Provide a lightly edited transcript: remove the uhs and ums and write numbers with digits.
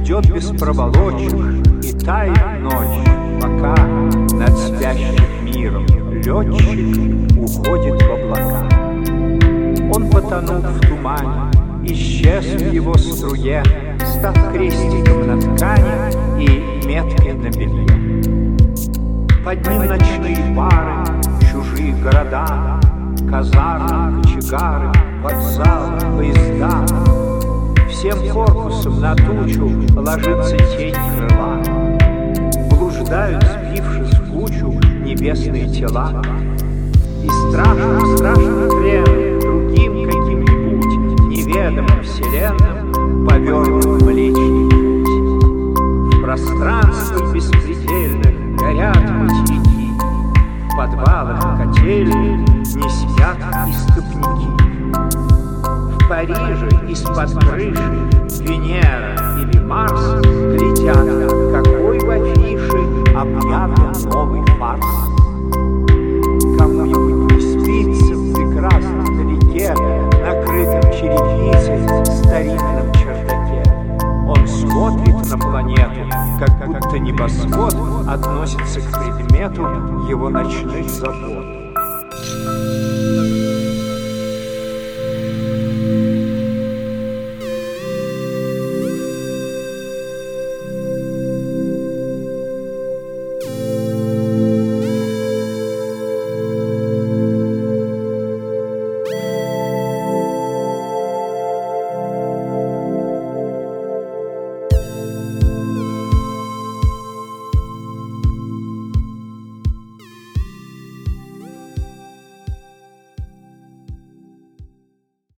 идет без проволочек, и тает ночь, пока над спящим миром летчик уходит в облака. Он потонул в тумане, исчез в его струе, став крестиком на ткани и меткой на белье. Под ним ночные бары, чужие города, казармы, кочегары, вокзалы, поезда. Всем корпусом на тучу ложится тень крыла. Блуждают, сбившись в кучу, небесные тела. И страшным хреном, другим каким-нибудь неведомым вселенным повернут Млечный Путь. В пространстве беспредельных горят материки, в подвалах котельных не спят истопники. В Париже из-под крыши Венера или Марс глядят, какой в афише объявлен новый фарс. Кому-нибудь не спится в прекрасном далеке, накрытом черепицей старинном чердаке. Он смотрит на планету, как будто небосвод относится к предмету его ночных забот.